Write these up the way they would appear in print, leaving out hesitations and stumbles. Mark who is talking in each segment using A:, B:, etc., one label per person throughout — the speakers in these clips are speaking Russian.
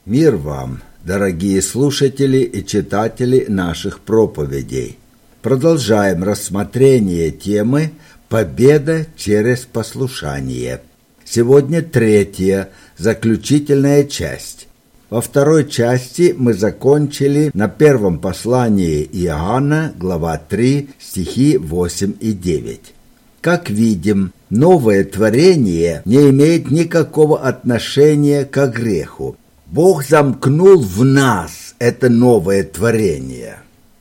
A: Мир вам, дорогие слушатели и читатели наших проповедей. Продолжаем рассмотрение темы «Победа через послушание». Сегодня третья, заключительная часть. Во второй части мы закончили на первом послании Иоанна, глава 3, стихи 8 и 9. Как видим, новое творение не имеет никакого отношения к греху. Бог замкнул в нас это новое творение.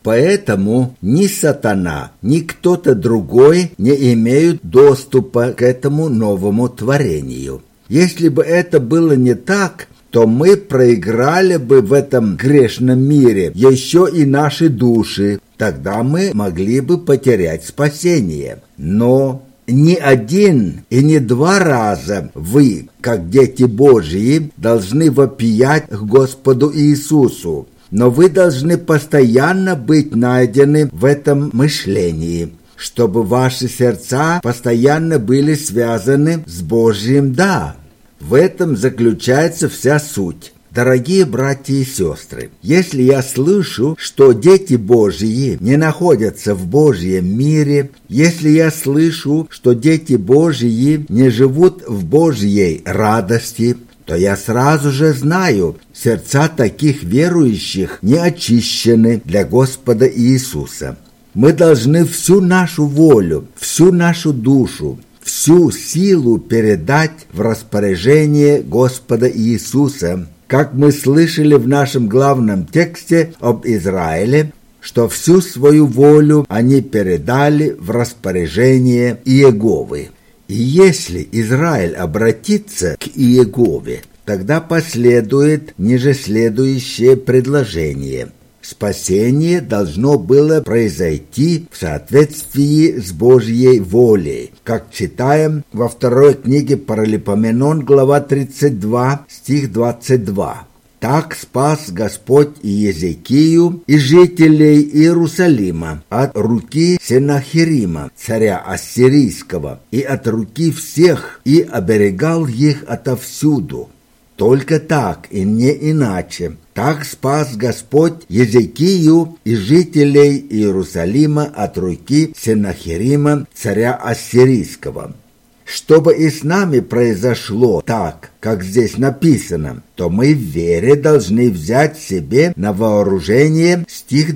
A: Поэтому ни сатана, ни кто-то другой не имеют доступа к этому новому творению. Если бы это было не так, то мы проиграли бы в этом грешном мире еще и наши души. Тогда мы могли бы потерять спасение. Но ни один и не два раза вы, как дети Божьи, должны вопиять к Господу Иисусу, но вы должны постоянно быть найдены в этом мышлении, чтобы ваши сердца постоянно были связаны с Божьим «да». В этом заключается вся суть. Дорогие братья и сестры, если я слышу, что дети Божьи не находятся в Божьем мире, если я слышу, что дети Божьи не живут в Божьей радости, то я сразу же знаю, сердца таких верующих не очищены для Господа Иисуса. Мы должны всю нашу волю, всю нашу душу, всю силу передать в распоряжение Господа Иисуса, как мы слышали в нашем главном тексте об Израиле, что всю свою волю они передали в распоряжение Иеговы. И если Израиль обратится к Иегове, тогда последует ниже следующее предложение. Спасение должно было произойти в соответствии с Божьей волей, как читаем во второй книге Паралипоменон, глава 32, стих 22. «Так спас Господь и Езекию, и жителей Иерусалима от руки Сенахерима, царя Ассирийского, и от руки всех, и оберегал их отовсюду». Только так и не иначе. Так спас Господь Езекию и жителей Иерусалима от руки Сенахерима, царя Ассирийского. Чтобы и с нами произошло так, как здесь написано, то мы в вере должны взять себе на вооружение стих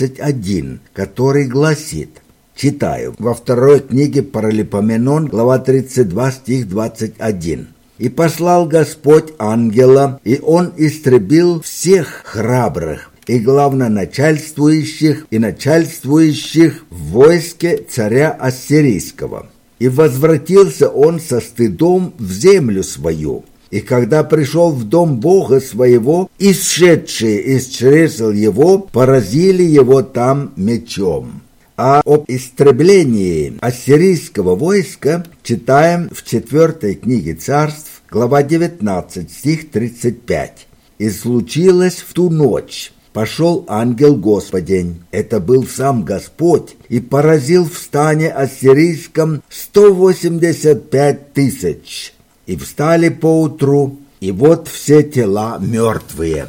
A: 21, который гласит, читаю, во второй книге Паралипоменон, глава 32, стих 21. «И послал Господь ангела, и он истребил всех храбрых, и главноначальствующих, и начальствующих в войске царя Ассирийского. И возвратился он со стыдом в землю свою. И когда пришел в дом Бога своего, исшедшие из чресел его поразили его там мечом». А об истреблении ассирийского войска читаем в 4 книге Царств, глава 19, стих 35. «И случилось в ту ночь, пошел ангел Господень, это был сам Господь, и поразил в стане ассирийском 185 тысяч. И встали поутру, и вот все тела мертвые.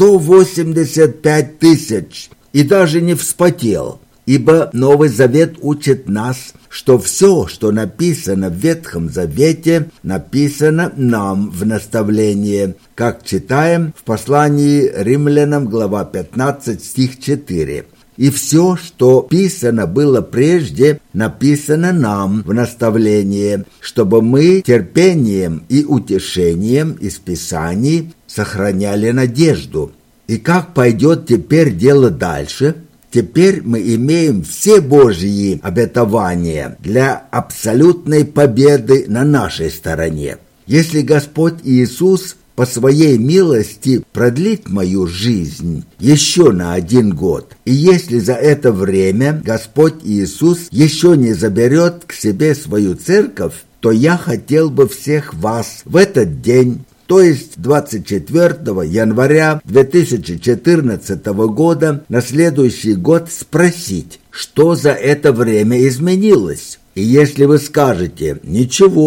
A: 185 тысяч, и даже не вспотел». Ибо Новый Завет учит нас, что все, что написано в Ветхом Завете, написано нам в наставление, как читаем в послании Римлянам, глава 15, стих 4. И все, что писано было прежде, написано нам в наставление, чтобы мы терпением и утешением из Писаний сохраняли надежду. И как пойдет теперь дело дальше? Теперь мы имеем все Божьи обетования для абсолютной победы на нашей стороне. Если Господь Иисус по своей милости продлит мою жизнь еще на 1 год, и если за это время Господь Иисус еще не заберет к себе свою церковь, то я хотел бы всех вас в этот день, то есть 24 января 2014 года на следующий год спросить, что за это время изменилось. И если вы скажете «ничего»,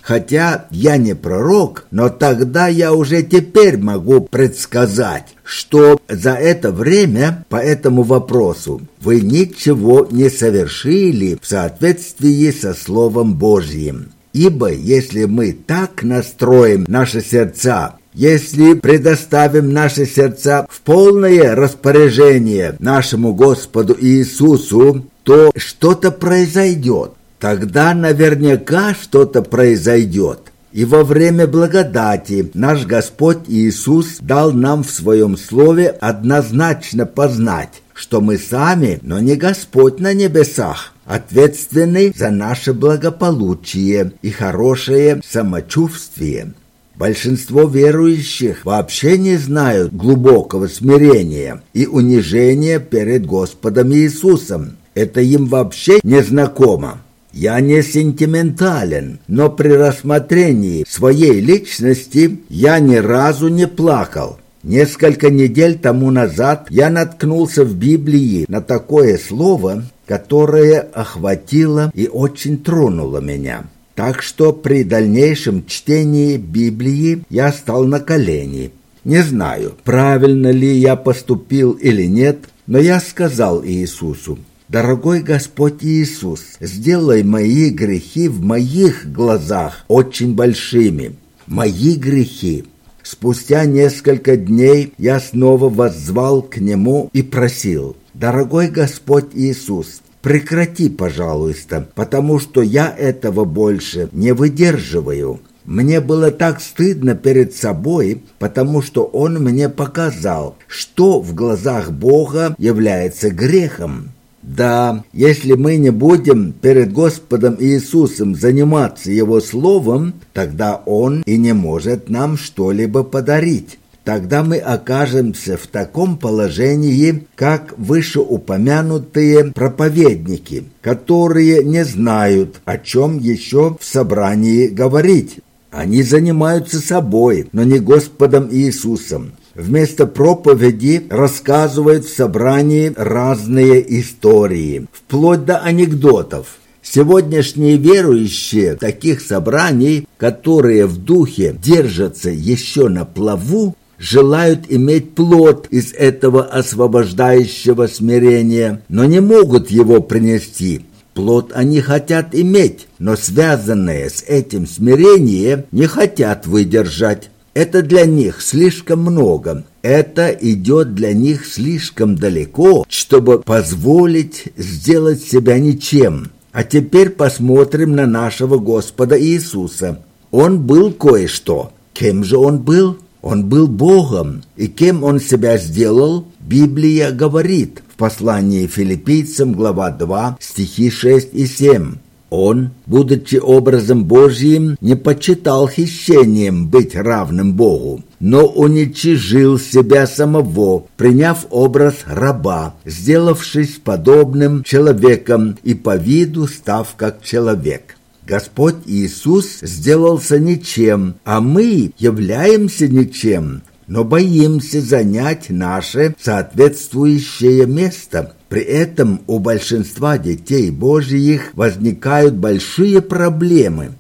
A: Хотя я не пророк, но тогда я уже теперь могу предсказать, что за это время по этому вопросу вы ничего не совершили в соответствии со Словом Божьим. Ибо если мы так настроим наши сердца, если предоставим наши сердца в полное распоряжение нашему Господу Иисусу, то что-то произойдет. Тогда наверняка что-то произойдет. И во время благодати наш Господь Иисус дал нам в Своем Слове однозначно познать, что мы сами, но не Господь на небесах, ответственны за наше благополучие и хорошее самочувствие. Большинство верующих вообще не знают глубокого смирения и унижения перед Господом Иисусом. Это им вообще не знакомо. Я не сентиментален, но при рассмотрении своей личности я ни разу не плакал. Несколько недель тому назад я наткнулся в Библии на такое слово, которое охватило и очень тронуло меня. Так что при дальнейшем чтении Библии я стал на колени. Не знаю, правильно ли я поступил или нет, но я сказал Иисусу: «Дорогой Господь Иисус, сделай мои грехи в моих глазах очень большими, мои грехи». Спустя несколько дней я снова воззвал к Нему и просил: «Дорогой Господь Иисус, прекрати, пожалуйста, потому что я этого больше не выдерживаю». Мне было так стыдно перед собой, потому что Он мне показал, что в глазах Бога является грехом. Да, если мы не будем перед Господом Иисусом заниматься Его Словом, тогда Он и не может нам что-либо подарить. Тогда мы окажемся в таком положении, как вышеупомянутые проповедники, которые не знают, о чем еще в собрании говорить. Они занимаются собой, но не Господом Иисусом. Вместо проповеди рассказывают в собрании разные истории, вплоть до анекдотов. Сегодняшние верующие таких собраний, которые в духе держатся еще на плаву, желают иметь плод из этого освобождающего смирения, но не могут его принести. Плод они хотят иметь, но связанное с этим смирение не хотят выдержать. Это для них слишком много. Это идет для них слишком далеко, чтобы позволить сделать себя ничем. А теперь посмотрим на нашего Господа Иисуса. Он был кое-что. Кем же Он был? Он был Богом. И кем Он себя сделал, Библия говорит в послании Филиппийцам, глава 2, стихи 6 и 7. Он, будучи образом Божьим, не почитал хищением быть равным Богу, но уничижил себя самого, приняв образ раба, сделавшись подобным человеком и по виду став как человек. Господь Иисус сделался ничем, а мы являемся ничем, но боимся занять наше соответствующее место. При этом у большинства детей Божьих возникают большие проблемы.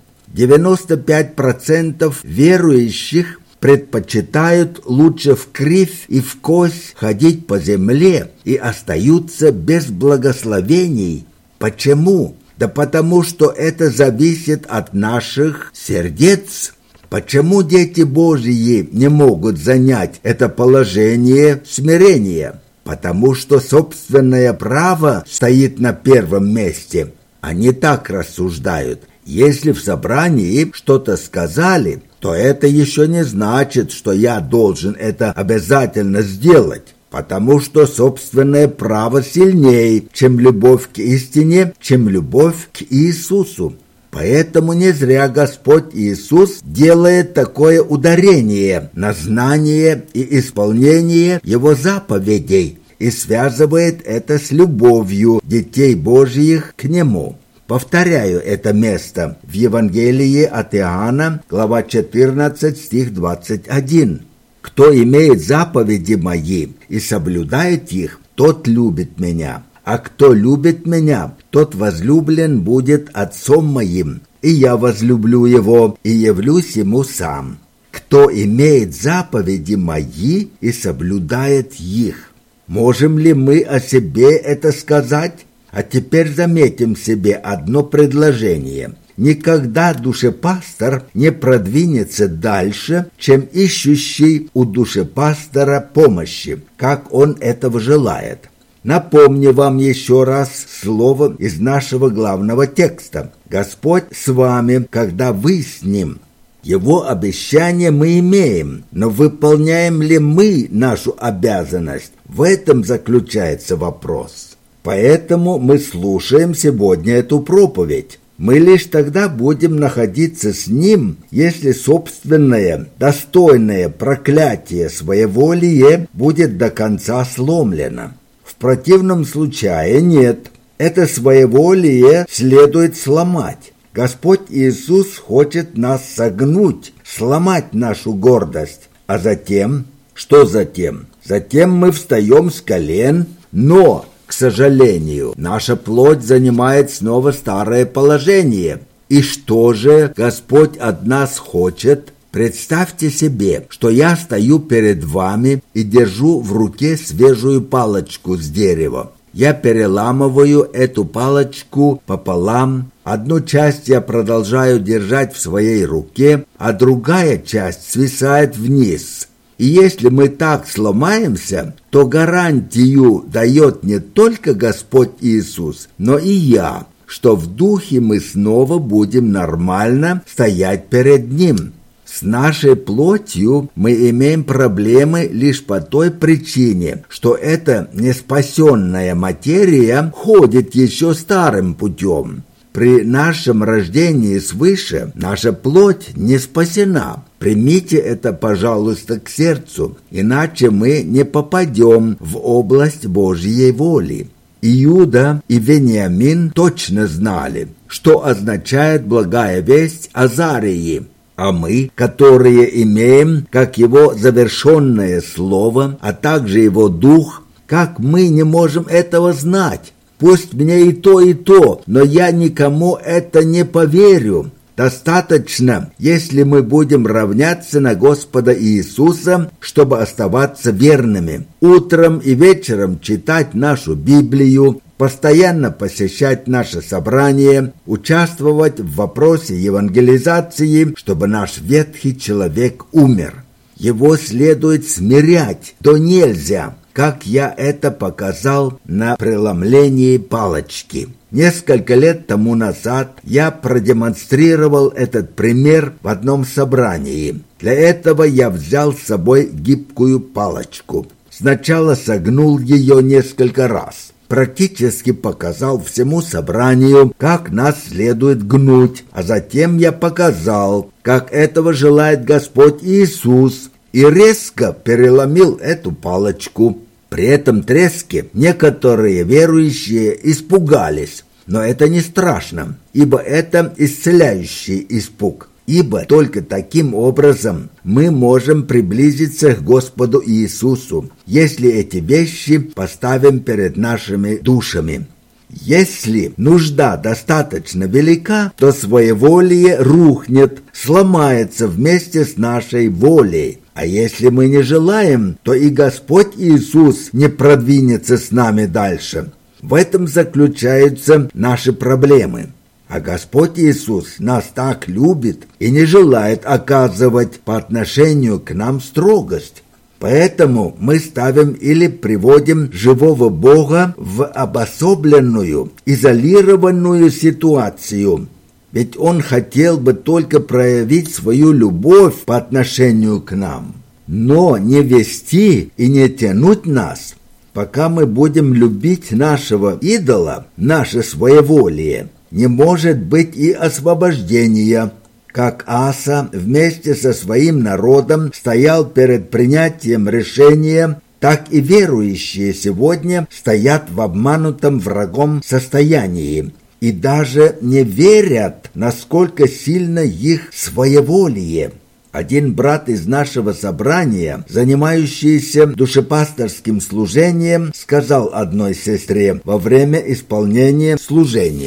A: 95% верующих предпочитают лучше вкривь и вкось ходить по земле и остаются без благословений. Почему? Да потому что это зависит от наших сердец. Почему дети Божьи не могут занять это положение смирения? Потому что собственное право стоит на первом месте. Они так рассуждают. Если в собрании что-то сказали, то это еще не значит, что я должен это обязательно сделать. Потому что собственное право сильнее, чем любовь к истине, чем любовь к Иисусу. Поэтому не зря Господь Иисус делает такое ударение на знание и исполнение Его заповедей и связывает это с любовью детей Божьих к Нему. Повторяю это место в Евангелии от Иоанна, глава 14, стих 21. «Кто имеет заповеди мои и соблюдает их, тот любит меня. А кто любит меня, тот возлюблен будет Отцом моим, и я возлюблю его, и явлюсь ему сам. Кто имеет заповеди мои и соблюдает их». Можем ли мы о себе это сказать? А теперь заметим себе одно предложение. Никогда душепастор не продвинется дальше, чем ищущий у душепастора помощи, как он этого желает. Напомню вам еще раз слово из нашего главного текста. «Господь с вами, когда вы с Ним». Его обещание мы имеем, но выполняем ли мы нашу обязанность? В этом заключается вопрос. Поэтому мы слушаем сегодня эту проповедь. Мы лишь тогда будем находиться с Ним, если собственное, достойное проклятие своеволие будет до конца сломлено. В противном случае нет. Это своеволие следует сломать. Господь Иисус хочет нас согнуть, сломать нашу гордость. А затем, что затем? Затем мы встаем с колен, но, к сожалению, наша плоть занимает снова старое положение. И что же Господь от нас хочет? Представьте себе, что я стою перед вами и держу в руке свежую палочку с дерева. Я переламываю эту палочку пополам. Одну часть я продолжаю держать в своей руке, а другая часть свисает вниз. И если мы так сломаемся, то гарантию дает не только Господь Иисус, но и я, что в духе мы снова будем нормально стоять перед Ним. С нашей плотью мы имеем проблемы лишь по той причине, что эта неспасенная материя ходит еще старым путем. При нашем рождении свыше наша плоть не спасена. Примите это, пожалуйста, к сердцу, иначе мы не попадем в область Божьей воли. Иуда и Вениамин точно знали, что означает благая весть Азарии. А мы, которые имеем как его завершенное слово, а также его дух, как мы не можем этого знать? Пусть мне и то, но я никому это не поверю. Достаточно, если мы будем равняться на Господа Иисуса, чтобы оставаться верными. Утром и вечером читать нашу Библию, постоянно посещать наше собрание, участвовать в вопросе евангелизации, чтобы наш ветхий человек умер. Его следует смирять, то нельзя, как я это показал на преломлении палочки. Несколько лет тому назад я продемонстрировал этот пример в одном собрании. Для этого я взял с собой гибкую палочку. Сначала согнул ее несколько раз. Практически показал всему собранию, как нас следует гнуть, а затем я показал, как этого желает Господь Иисус, и резко переломил эту палочку. При этом треске некоторые верующие испугались, но это не страшно, ибо это исцеляющий испуг. Ибо только таким образом мы можем приблизиться к Господу Иисусу, если эти вещи поставим перед нашими душами. Если нужда достаточно велика, то своеволие рухнет, сломается вместе с нашей волей. А если мы не желаем, то и Господь Иисус не продвинется с нами дальше. В этом заключаются наши проблемы. А Господь Иисус нас так любит и не желает оказывать по отношению к нам строгость. Поэтому мы ставим или приводим живого Бога в обособленную, изолированную ситуацию. Ведь Он хотел бы только проявить свою любовь по отношению к нам, но не вести и не тянуть нас, пока мы будем любить нашего идола, наше своеволие. Не может быть и освобождения. Как Аса вместе со своим народом стоял перед принятием решения, так и верующие сегодня стоят в обманутом врагом состоянии и даже не верят, насколько сильно их своеволие. Один брат из нашего собрания, занимающийся душепасторским служением, сказал одной сестре во время исполнения служения,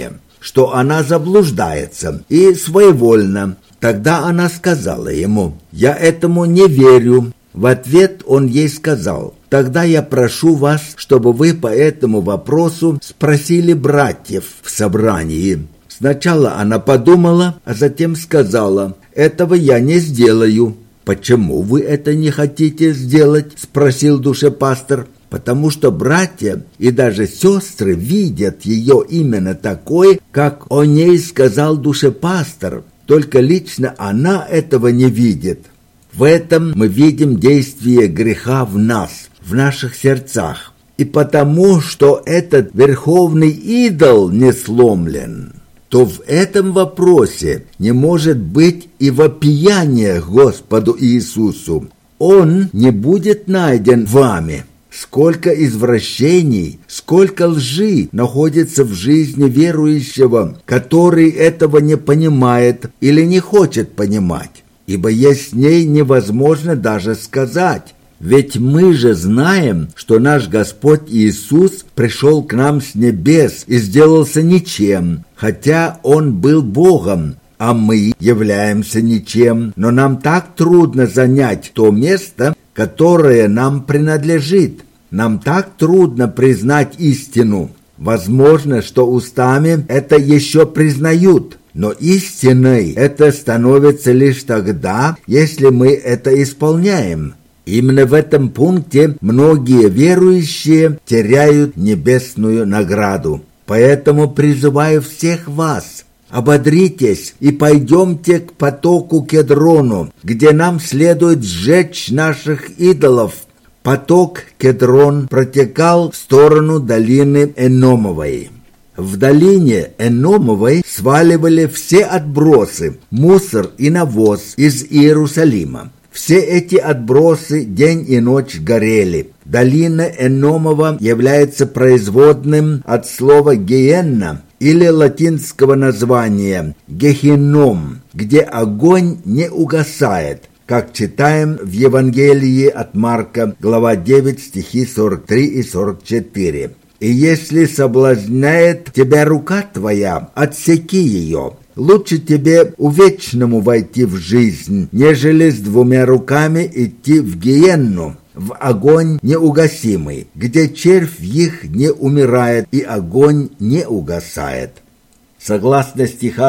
A: что она заблуждается и своевольна. Тогда она сказала ему: «Я этому не верю». В ответ он ей сказал: «Тогда я прошу вас, чтобы вы по этому вопросу спросили братьев в собрании». Сначала она подумала, а затем сказала: «Этого я не сделаю». «Почему вы это не хотите сделать?» – спросил душепастор. «Потому что братья и даже сестры видят ее именно такой, как о ней сказал душепастор, только лично она этого не видит». В этом мы видим действие греха в нас, в наших сердцах. И потому, что этот верховный идол не сломлен, то в этом вопросе не может быть и вопияния Господу Иисусу. Он не будет найден вами. Сколько извращений, сколько лжи находится в жизни верующего, который этого не понимает или не хочет понимать. Ибо ясней невозможно даже сказать. Ведь мы же знаем, что наш Господь Иисус пришел к нам с небес и сделался ничем, хотя Он был Богом, а мы являемся ничем. Но нам так трудно занять то место, которое нам принадлежит. Нам так трудно признать истину. Возможно, что устами это еще признают. Но истиной это становится лишь тогда, если мы это исполняем. Именно в этом пункте многие верующие теряют небесную награду. Поэтому призываю всех вас: ободритесь и пойдемте к потоку Кедрону, где нам следует сжечь наших идолов. Поток Кедрон протекал в сторону долины Эномовой. В долине Эномовой сваливали все отбросы, мусор и навоз из Иерусалима. Все эти отбросы день и ночь горели. Долина Эномова является производным от слова «гиенна» или латинского названия «гехинном», где огонь не угасает, как читаем в Евангелии от Марка, глава 9, стихи 43 и 44. «И если соблазняет тебя рука твоя, отсеки ее. Лучше тебе увечному войти в жизнь, нежели с двумя руками идти в гиенну, в огонь неугасимый, где червь их не умирает и огонь не угасает». Согласно стиха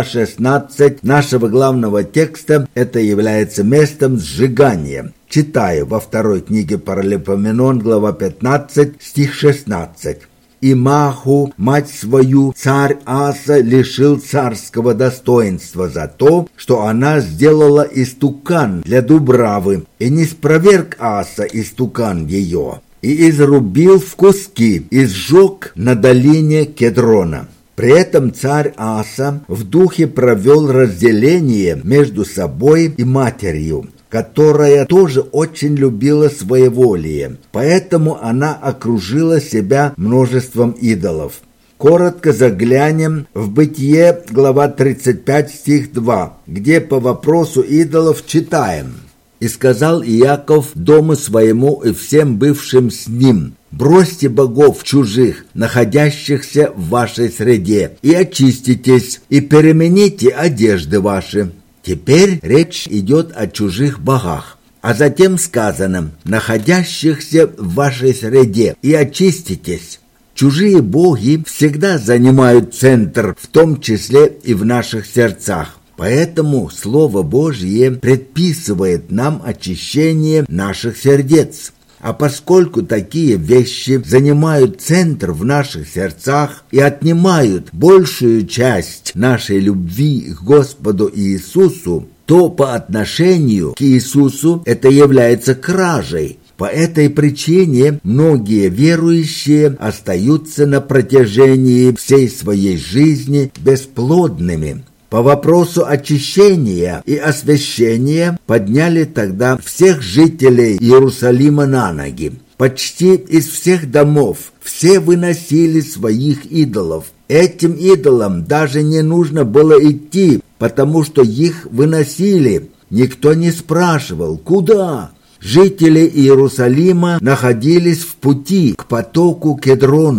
A: 16 нашего главного текста, это является местом сжигания. Читаю во второй книге Паралипоменон, глава 15, стих 16. «И Маху, мать свою, царь Аса лишил царского достоинства за то, что она сделала истукан для Дубравы, и не спроверг Аса истукан ее, и изрубил в куски, и сжег на долине Кедрона». При этом царь Аса в духе провел разделение между собой и матерью, которая тоже очень любила своеволие, поэтому она окружила себя множеством идолов. Коротко заглянем в Бытие, глава 35, стих 2, где по вопросу идолов читаем: «И сказал Иаков дому своему и всем бывшим с ним: бросьте богов чужих, находящихся в вашей среде, и очиститесь, и перемените одежды ваши». Теперь речь идет о чужих богах, а затем сказано: находящихся в вашей среде, и очиститесь. Чужие боги всегда занимают центр, в том числе и в наших сердцах. Поэтому Слово Божье предписывает нам очищение наших сердец. А поскольку такие вещи занимают центр в наших сердцах и отнимают большую часть нашей любви к Господу Иисусу, то по отношению к Иисусу это является кражей. По этой причине многие верующие остаются на протяжении всей своей жизни бесплодными. По вопросу очищения и освящения подняли тогда всех жителей Иерусалима на ноги. Почти из всех домов все выносили своих идолов. Этим идолам даже не нужно было идти, потому что их выносили. Никто не спрашивал, куда. Жители Иерусалима находились в пути к потоку Кедрону.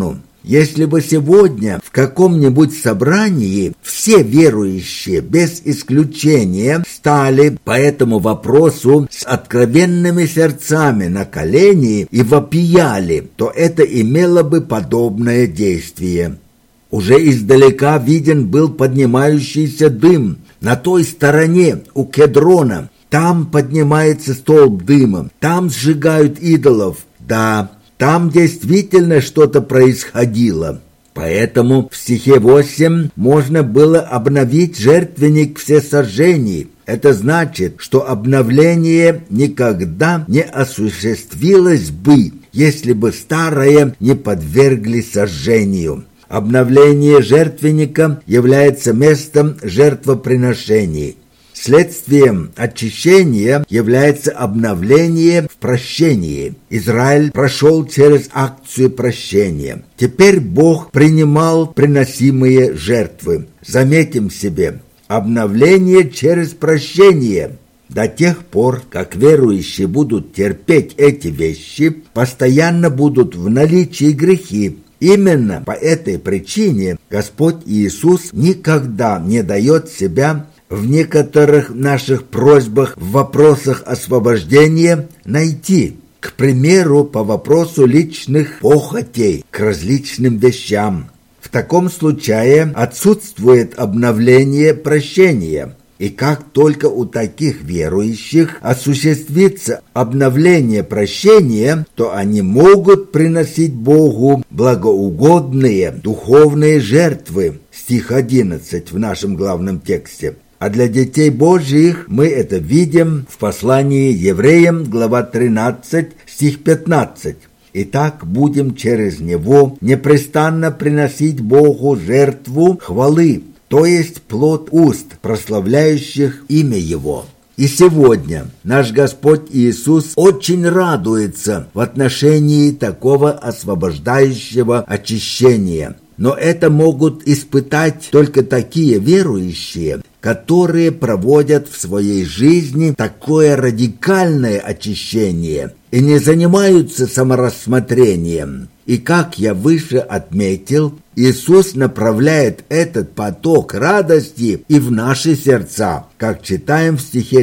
A: Если бы сегодня в каком-нибудь собрании все верующие без исключения стали по этому вопросу с откровенными сердцами на колени и вопияли, то это имело бы подобное действие. Уже издалека виден был поднимающийся дым на той стороне у Кедрона. Там поднимается столб дыма, там сжигают идолов. Да, там действительно что-то происходило. Поэтому в стихе 8 можно было обновить жертвенник всесожжений. Это значит, что обновление никогда не осуществилось бы, если бы старое не подвергли сожжению. Обновление жертвенника является местом жертвоприношений. Следствием очищения является обновление в прощении. Израиль прошел через акцию прощения. Теперь Бог принимал приносимые жертвы. Заметим себе, обновление через прощение. До тех пор, как верующие будут терпеть эти вещи, постоянно будут в наличии грехи. Именно по этой причине Господь Иисус никогда не дает себя в некоторых наших просьбах в вопросах освобождения найти. К примеру, по вопросу личных похотей к различным вещам. В таком случае отсутствует обновление прощения. И как только у таких верующих осуществится обновление прощения, то они могут приносить Богу благоугодные духовные жертвы. Стих 11 в нашем главном тексте. А для детей Божьих мы это видим в послании Евреям, глава 13, стих 15. «Итак, будем через Него непрестанно приносить Богу жертву хвалы, то есть плод уст, прославляющих имя Его». И сегодня наш Господь Иисус очень радуется в отношении такого освобождающего очищения. Но это могут испытать только такие верующие, которые проводят в своей жизни такое радикальное очищение и не занимаются саморассмотрением. И как я выше отметил, Иисус направляет этот поток радости и в наши сердца, как читаем в стихе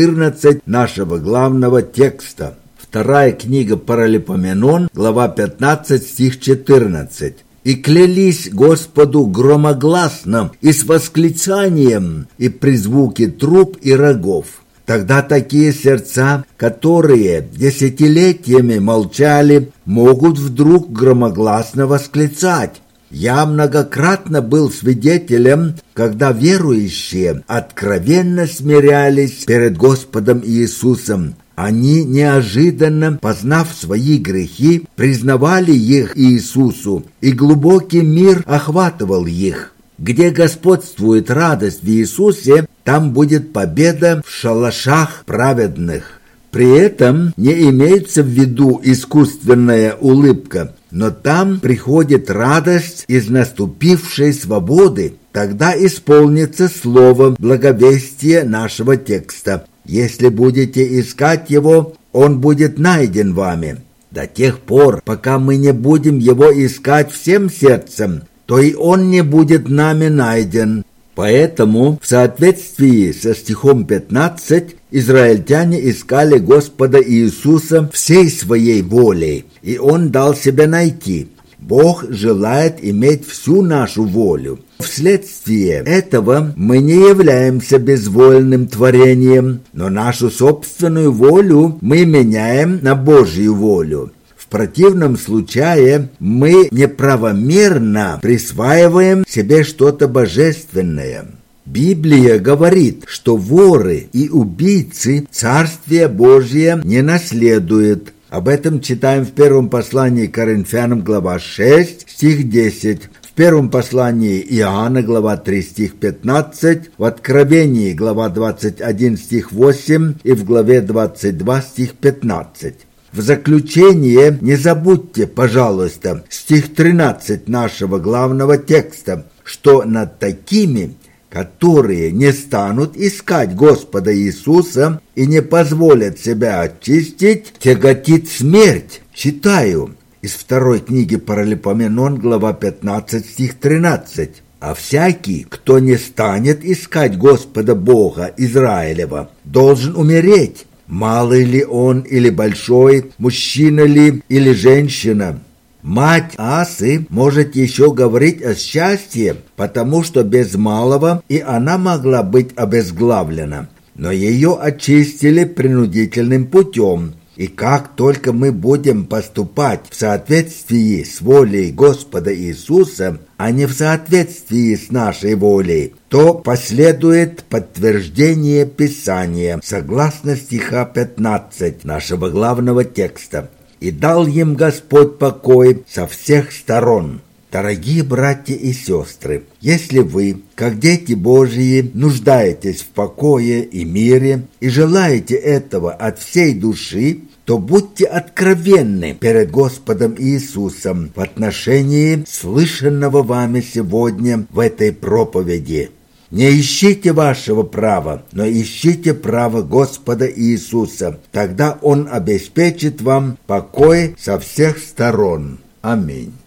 A: 14 нашего главного текста. Вторая книга Паралипоменон, глава 15, стих 14. «И клялись Господу громогласно и с восклицанием, и при звуке труб и рогов». Тогда такие сердца, которые десятилетиями молчали, могут вдруг громогласно восклицать. Я многократно был свидетелем, когда верующие откровенно смирялись перед Господом Иисусом. Они, неожиданно познав свои грехи, признавали их Иисусу, и глубокий мир охватывал их. Где господствует радость в Иисусе, там будет победа в шалашах праведных. При этом не имеется в виду искусственная улыбка, но там приходит радость из наступившей свободы. Тогда исполнится слово благовестия нашего текста. Если будете искать его, он будет найден вами. До тех пор, пока мы не будем его искать всем сердцем, то и он не будет нами найден. Поэтому, в соответствии со стихом 15, израильтяне искали Господа Иисуса всей своей волей, и Он дал себя найти. Бог желает иметь всю нашу волю. Вследствие этого мы не являемся безвольным творением, но нашу собственную волю мы меняем на Божью волю. В противном случае мы неправомерно присваиваем себе что-то божественное. Библия говорит, что воры и убийцы Царствие Божие не наследуют. Об этом читаем в первом послании к Коринфянам, глава 6, стих 10, в первом послании Иоанна, глава 3, стих 15, в Откровении, глава 21, стих 8 и в главе 22, стих 15. В заключение не забудьте, пожалуйста, стих 13 нашего главного текста, что над такими, которые не станут искать Господа Иисуса и не позволят себя очистить, тяготит смерть. Читаю. из второй книги Паралипоменон, глава 15, стих 13. «А всякий, кто не станет искать Господа Бога Израилева, должен умереть, малый ли он или большой, мужчина ли или женщина». Мать Асы может еще говорить о счастье, потому что без малого и она могла быть обезглавлена. Но ее очистили принудительным путем. И как только мы будем поступать в соответствии с волей Господа Иисуса, а не в соответствии с нашей волей, то последует подтверждение Писания, согласно стиха 15 нашего главного текста. «И дал им Господь покой со всех сторон». Дорогие братья и сестры, если вы, как дети Божьи, нуждаетесь в покое и мире и желаете этого от всей души, то будьте откровенны перед Господом Иисусом в отношении слышанного вами сегодня в этой проповеди. Не ищите вашего права, но ищите право Господа Иисуса. Тогда Он обеспечит вам покой со всех сторон. Аминь.